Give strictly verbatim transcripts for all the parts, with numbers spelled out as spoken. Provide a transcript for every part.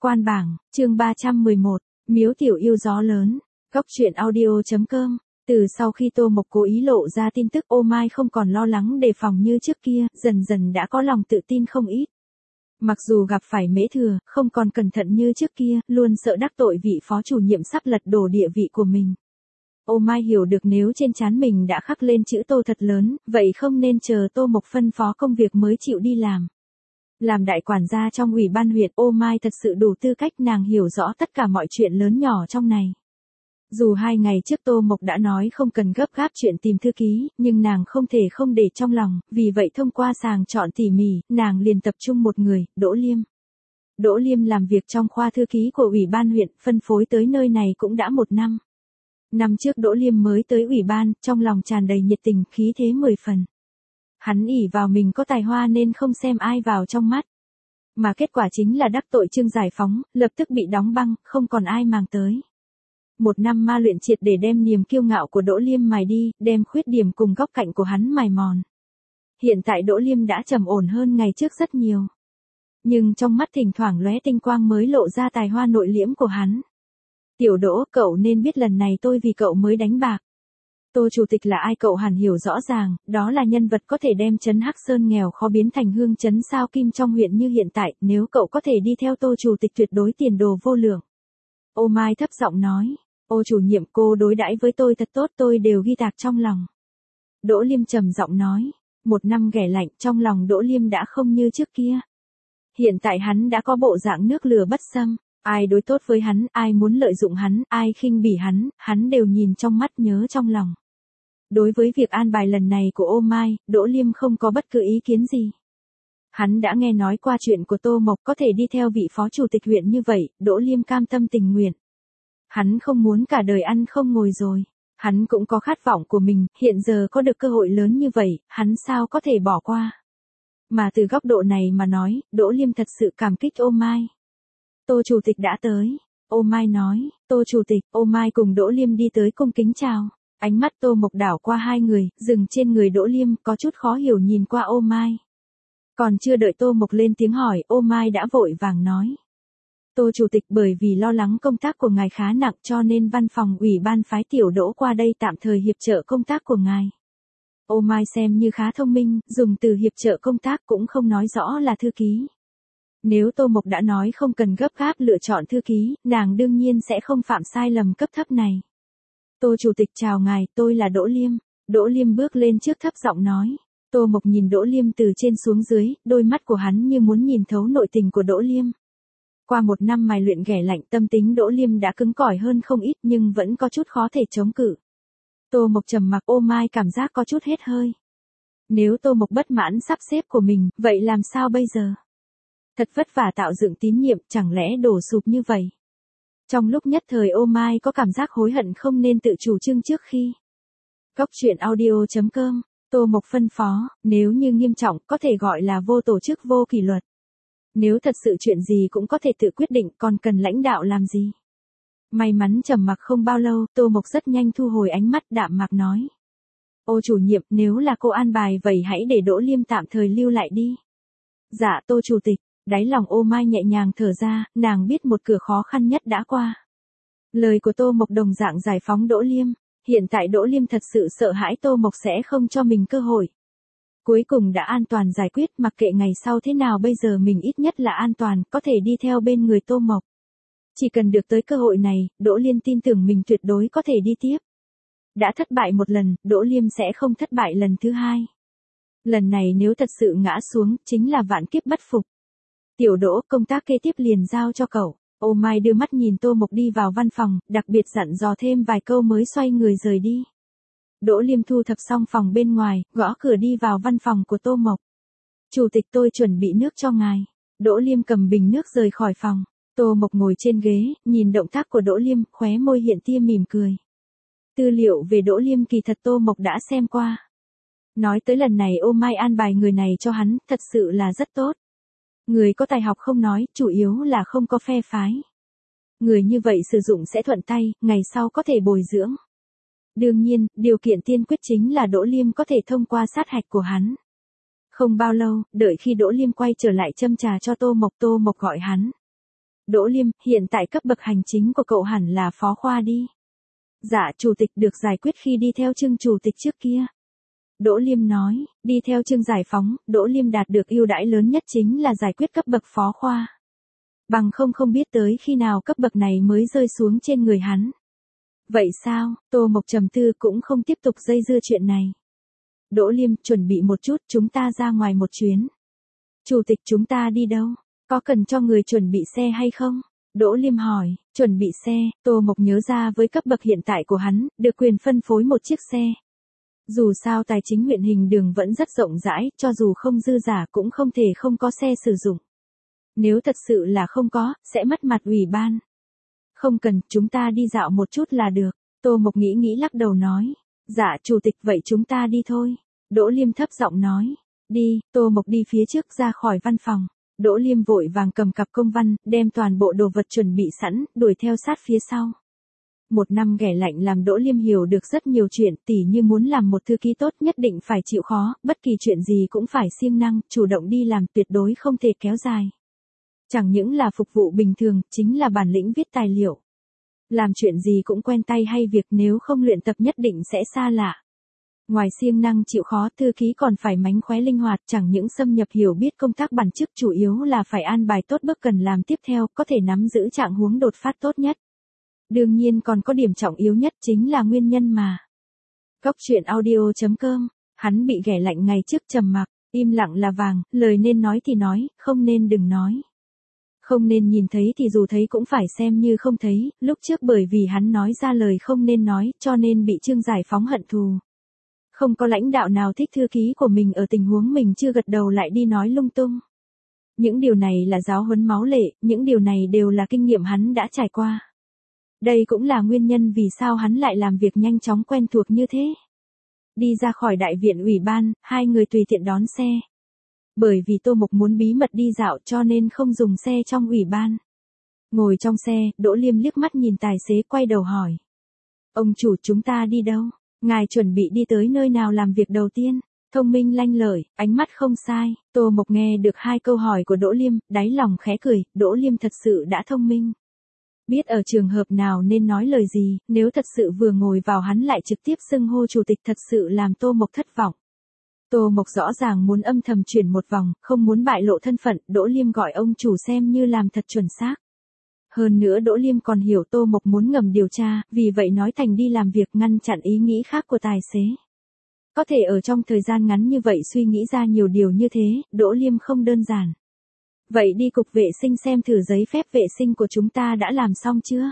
Quan bảng, chương ba trăm mười một, Miếu tiểu yêu gió lớn, góc truyện audio chấm com. Từ sau khi Tô Mộc cố ý lộ ra tin tức, Ô Mai không còn lo lắng đề phòng như trước kia, dần dần đã có lòng tự tin không ít. Mặc dù gặp phải Mễ Thừa, không còn cẩn thận như trước kia, luôn sợ đắc tội vị phó chủ nhiệm sắp lật đổ địa vị của mình. Ô Mai hiểu được nếu trên trán mình đã khắc lên chữ Tô thật lớn, vậy không nên chờ Tô Mộc phân phó công việc mới chịu đi làm. Làm đại quản gia trong ủy ban huyện, Ô Mai thật sự đủ tư cách, nàng hiểu rõ tất cả mọi chuyện lớn nhỏ trong này. Dù hai ngày trước Tô Mộc đã nói không cần gấp gáp chuyện tìm thư ký, nhưng nàng không thể không để trong lòng, vì vậy thông qua sàng chọn tỉ mỉ, nàng liền tập trung một người, Đỗ Liêm. Đỗ Liêm làm việc trong khoa thư ký của ủy ban huyện, phân phối tới nơi này cũng đã một năm. Năm trước Đỗ Liêm mới tới ủy ban, trong lòng tràn đầy nhiệt tình, khí thế mười phần. Hắn ỷ vào mình có tài hoa nên không xem ai vào trong mắt. Mà kết quả chính là đắc tội Trương Giải Phóng, lập tức bị đóng băng, không còn ai màng tới. Một năm ma luyện triệt để đem niềm kiêu ngạo của Đỗ Liêm mài đi, đem khuyết điểm cùng góc cạnh của hắn mài mòn. Hiện tại Đỗ Liêm đã trầm ổn hơn ngày trước rất nhiều. Nhưng trong mắt thỉnh thoảng lóe tinh quang mới lộ ra tài hoa nội liễm của hắn. Tiểu Đỗ, cậu nên biết lần này tôi vì cậu mới đánh bạc. Tô chủ tịch là ai cậu hẳn hiểu rõ ràng, đó là nhân vật có thể đem trấn Hắc Sơn nghèo khó biến thành hương trấn sao kim trong huyện như hiện tại, nếu cậu có thể đi theo Tô chủ tịch tuyệt đối tiền đồ vô lượng. Ô Mai thấp giọng nói, ô chủ nhiệm, cô đối đãi với tôi thật tốt, tôi đều ghi tạc trong lòng. Đỗ Liêm trầm giọng nói, một năm ghẻ lạnh, trong lòng Đỗ Liêm đã không như trước kia. Hiện tại hắn đã có bộ dạng nước lửa bất xâm. Ai đối tốt với hắn, ai muốn lợi dụng hắn, ai khinh bỉ hắn, hắn đều nhìn trong mắt nhớ trong lòng. Đối với việc an bài lần này của Ô Mai, Đỗ Liêm không có bất cứ ý kiến gì. Hắn đã nghe nói qua chuyện của Tô Mộc có thể đi theo vị phó chủ tịch huyện như vậy, Đỗ Liêm cam tâm tình nguyện. Hắn không muốn cả đời ăn không ngồi rồi. Hắn cũng có khát vọng của mình, hiện giờ có được cơ hội lớn như vậy, hắn sao có thể bỏ qua. Mà từ góc độ này mà nói, Đỗ Liêm thật sự cảm kích Ô Mai. Tô chủ tịch đã tới. Ô Mai nói, Tô chủ tịch. Ô Mai cùng Đỗ Liêm đi tới cung kính chào. Ánh mắt Tô Mộc đảo qua hai người, dừng trên người Đỗ Liêm, có chút khó hiểu nhìn qua Ô Mai. Còn chưa đợi Tô Mộc lên tiếng hỏi, Ô Mai đã vội vàng nói. Tô chủ tịch, bởi vì lo lắng công tác của ngài khá nặng cho nên văn phòng ủy ban phái Tiểu Đỗ qua đây tạm thời hiệp trợ công tác của ngài. Ô Mai xem như khá thông minh, dùng từ hiệp trợ công tác cũng không nói rõ là thư ký. Nếu Tô Mộc đã nói không cần gấp gáp lựa chọn thư ký, nàng đương nhiên sẽ không phạm sai lầm cấp thấp này. Tô chủ tịch chào ngài, tôi là Đỗ Liêm. Đỗ Liêm bước lên trước thấp giọng nói. Tô Mộc nhìn Đỗ Liêm từ trên xuống dưới, đôi mắt của hắn như muốn nhìn thấu nội tình của Đỗ Liêm. Qua một năm mài luyện ghẻ lạnh, tâm tính Đỗ Liêm đã cứng cỏi hơn không ít nhưng vẫn có chút khó thể chống cự. Tô Mộc trầm mặc, Ô Mai cảm giác có chút hết hơi. Nếu Tô Mộc bất mãn sắp xếp của mình, vậy làm sao bây giờ? Thật vất vả tạo dựng tín nhiệm, chẳng lẽ đổ sụp như vậy? Trong lúc nhất thời Ô Mai có cảm giác hối hận không nên tự chủ trương trước khi. Góc truyện audio chấm com, Tô Mộc phân phó, nếu như nghiêm trọng có thể gọi là vô tổ chức vô kỷ luật. Nếu thật sự chuyện gì cũng có thể tự quyết định, còn cần lãnh đạo làm gì? May mắn trầm mặc không bao lâu, Tô Mộc rất nhanh thu hồi ánh mắt, đạm mạc nói. Ô chủ nhiệm, nếu là cô an bài vậy hãy để Đỗ Liêm tạm thời lưu lại đi. Dạ Tô chủ tịch. Đáy lòng Ô Mai nhẹ nhàng thở ra, nàng biết một cửa khó khăn nhất đã qua. Lời của Tô Mộc đồng dạng giải phóng Đỗ Liêm. Hiện tại Đỗ Liêm thật sự sợ hãi Tô Mộc sẽ không cho mình cơ hội. Cuối cùng đã an toàn giải quyết, mặc kệ ngày sau thế nào bây giờ mình ít nhất là an toàn, có thể đi theo bên người Tô Mộc. Chỉ cần được tới cơ hội này, Đỗ Liêm tin tưởng mình tuyệt đối có thể đi tiếp. Đã thất bại một lần, Đỗ Liêm sẽ không thất bại lần thứ hai. Lần này nếu thật sự ngã xuống, chính là vạn kiếp bất phục. Tiểu Đỗ, công tác kế tiếp liền giao cho cậu. Ô Mai đưa mắt nhìn Tô Mộc đi vào văn phòng, đặc biệt dặn dò thêm vài câu mới xoay người rời đi. Đỗ Liêm thu thập xong phòng bên ngoài, gõ cửa đi vào văn phòng của Tô Mộc. Chủ tịch, tôi chuẩn bị nước cho ngài. Đỗ Liêm cầm bình nước rời khỏi phòng. Tô Mộc ngồi trên ghế, nhìn động tác của Đỗ Liêm, khóe môi hiện tia mỉm cười. Tư liệu về Đỗ Liêm kỳ thật Tô Mộc đã xem qua. Nói tới lần này Ô Mai an bài người này cho hắn, thật sự là rất tốt. Người có tài học không nói, chủ yếu là không có phe phái. Người như vậy sử dụng sẽ thuận tay, ngày sau có thể bồi dưỡng. Đương nhiên, điều kiện tiên quyết chính là Đỗ Liêm có thể thông qua sát hạch của hắn. Không bao lâu, đợi khi Đỗ Liêm quay trở lại châm trà cho Tô Mộc, Tô Mộc gọi hắn. Đỗ Liêm, hiện tại cấp bậc hành chính của cậu hẳn là phó khoa đi. Dạ, chủ tịch được giải quyết khi đi theo Trương chủ tịch trước kia. Đỗ Liêm nói, đi theo Trương Giải Phóng, Đỗ Liêm đạt được ưu đãi lớn nhất chính là giải quyết cấp bậc phó khoa. Bằng không không biết tới khi nào cấp bậc này mới rơi xuống trên người hắn. Vậy sao, Tô Mộc trầm tư cũng không tiếp tục dây dưa chuyện này. Đỗ Liêm, chuẩn bị một chút, chúng ta ra ngoài một chuyến. Chủ tịch, chúng ta đi đâu? Có cần cho người chuẩn bị xe hay không? Đỗ Liêm hỏi, chuẩn bị xe, Tô Mộc nhớ ra với cấp bậc hiện tại của hắn, được quyền phân phối một chiếc xe. Dù sao tài chính huyện Hình Đường vẫn rất rộng rãi, cho dù không dư giả cũng không thể không có xe sử dụng. Nếu thật sự là không có, sẽ mất mặt ủy ban. Không cần, chúng ta đi dạo một chút là được. Tô Mộc nghĩ nghĩ lắc đầu nói. Dạ chủ tịch, vậy chúng ta đi thôi. Đỗ Liêm thấp giọng nói. Đi, Tô Mộc đi phía trước ra khỏi văn phòng. Đỗ Liêm vội vàng cầm cặp công văn, đem toàn bộ đồ vật chuẩn bị sẵn, đuổi theo sát phía sau. Một năm ghẻ lạnh làm Đỗ Liêm hiểu được rất nhiều chuyện, tỉ như muốn làm một thư ký tốt nhất định phải chịu khó, bất kỳ chuyện gì cũng phải siêng năng, chủ động đi làm, tuyệt đối không thể kéo dài. Chẳng những là phục vụ bình thường, chính là bản lĩnh viết tài liệu. Làm chuyện gì cũng quen tay hay việc, nếu không luyện tập nhất định sẽ xa lạ. Ngoài siêng năng chịu khó, thư ký còn phải mánh khóe linh hoạt, chẳng những xâm nhập hiểu biết công tác bản chức, chủ yếu là phải an bài tốt bước cần làm tiếp theo, có thể nắm giữ trạng huống đột phát tốt nhất. Đương nhiên còn có điểm trọng yếu nhất chính là nguyên nhân mà. Cốc truyện audio chấm com, hắn bị ghẻ lạnh ngày trước trầm mặc, im lặng là vàng, lời nên nói thì nói, không nên đừng nói. Không nên nhìn thấy thì dù thấy cũng phải xem như không thấy, lúc trước bởi vì hắn nói ra lời không nên nói, cho nên bị Trương Giải Phóng hận thù. Không có lãnh đạo nào thích thư ký của mình ở tình huống mình chưa gật đầu lại đi nói lung tung. Những điều này là giáo huấn máu lệ, những điều này đều là kinh nghiệm hắn đã trải qua. Đây cũng là nguyên nhân vì sao hắn lại làm việc nhanh chóng quen thuộc như thế. Đi ra khỏi đại viện ủy ban, hai người tùy tiện đón xe. Bởi vì Tô Mộc muốn bí mật đi dạo cho nên không dùng xe trong ủy ban. Ngồi trong xe, Đỗ Liêm liếc mắt nhìn tài xế quay đầu hỏi. Ông chủ, chúng ta đi đâu? Ngài chuẩn bị đi tới nơi nào làm việc đầu tiên? Thông minh lanh lợi, ánh mắt không sai. Tô Mộc nghe được hai câu hỏi của Đỗ Liêm, đáy lòng khẽ cười, Đỗ Liêm thật sự đã thông minh. Biết ở trường hợp nào nên nói lời gì, nếu thật sự vừa ngồi vào hắn lại trực tiếp xưng hô chủ tịch thật sự làm Tô Mộc thất vọng. Tô Mộc rõ ràng muốn âm thầm chuyển một vòng, không muốn bại lộ thân phận, Đỗ Liêm gọi ông chủ xem như làm thật chuẩn xác. Hơn nữa Đỗ Liêm còn hiểu Tô Mộc muốn ngầm điều tra, vì vậy nói thành đi làm việc ngăn chặn ý nghĩ khác của tài xế. Có thể ở trong thời gian ngắn như vậy suy nghĩ ra nhiều điều như thế, Đỗ Liêm không đơn giản. Vậy đi cục vệ sinh xem thử giấy phép vệ sinh của chúng ta đã làm xong chưa?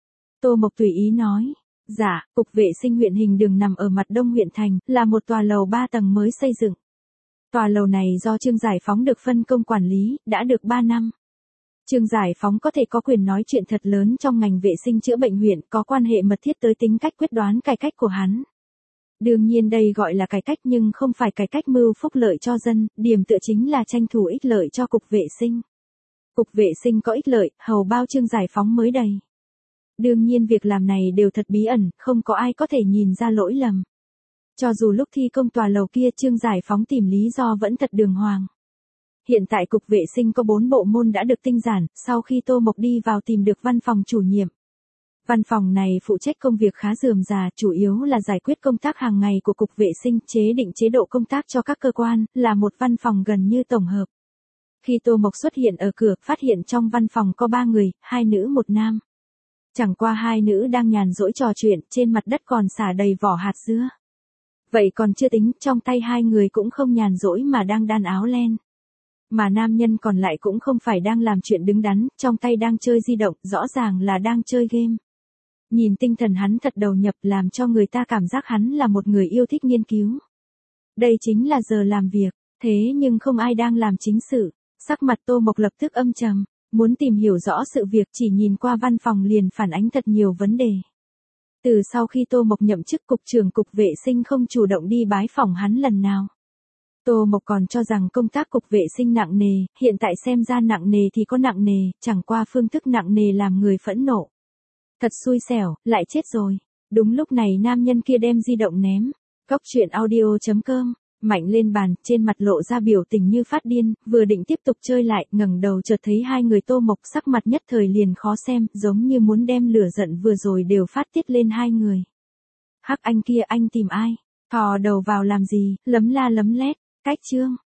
Tô Mộc tùy ý nói. Dạ, cục vệ sinh huyện Hình Đường nằm ở mặt đông huyện thành, là một tòa lầu ba tầng mới xây dựng. Tòa lầu này do Trương Giải Phóng được phân công quản lý, đã được ba năm. Trương Giải Phóng có thể có quyền nói chuyện thật lớn trong ngành vệ sinh chữa bệnh huyện, có quan hệ mật thiết tới tính cách quyết đoán cải cách của hắn. Đương nhiên đây gọi là cải cách nhưng không phải cải cách mưu phúc lợi cho dân, điểm tựa chính là tranh thủ ích lợi cho cục vệ sinh. Cục vệ sinh có ích lợi, hầu bao Trương Giải Phóng mới đầy. Đương nhiên việc làm này đều thật bí ẩn, không có ai có thể nhìn ra lỗi lầm. Cho dù lúc thi công tòa lầu kia Trương Giải Phóng tìm lý do vẫn thật đường hoàng. Hiện tại cục vệ sinh có bốn bộ môn đã được tinh giản, sau khi Tô Mộc đi vào tìm được văn phòng chủ nhiệm. Văn phòng này phụ trách công việc khá rườm rà, chủ yếu là giải quyết công tác hàng ngày của cục vệ sinh, chế định chế độ công tác cho các cơ quan, là một văn phòng gần như tổng hợp. Khi Tô Mộc xuất hiện ở cửa, phát hiện trong văn phòng có ba người, hai nữ một nam. Chẳng qua hai nữ đang nhàn rỗi trò chuyện, trên mặt đất còn xả đầy vỏ hạt dưa. Vậy còn chưa tính, trong tay hai người cũng không nhàn rỗi mà đang đan áo len. Mà nam nhân còn lại cũng không phải đang làm chuyện đứng đắn, trong tay đang chơi di động, rõ ràng là đang chơi game. Nhìn tinh thần hắn thật đầu nhập làm cho người ta cảm giác hắn là một người yêu thích nghiên cứu. Đây chính là giờ làm việc, thế nhưng không ai đang làm chính sự. Sắc mặt Tô Mộc lập tức âm trầm, muốn tìm hiểu rõ sự việc chỉ nhìn qua văn phòng liền phản ánh thật nhiều vấn đề. Từ sau khi Tô Mộc nhậm chức cục trưởng cục vệ sinh không chủ động đi bái phỏng hắn lần nào. Tô Mộc còn cho rằng công tác cục vệ sinh nặng nề, hiện tại xem ra nặng nề thì có nặng nề, chẳng qua phương thức nặng nề làm người phẫn nộ. Thật xui xẻo, lại chết rồi. Đúng lúc này nam nhân kia đem di động ném. Cốc truyện audio chấm com mạnh lên bàn, trên mặt lộ ra biểu tình như phát điên, vừa định tiếp tục chơi lại, ngẩng đầu chợt thấy hai người Tô Mộc sắc mặt nhất thời liền khó xem, giống như muốn đem lửa giận vừa rồi đều phát tiết lên hai người. Hắc anh kia anh tìm ai? Thò đầu vào làm gì, lấm la lấm lét, cách chương.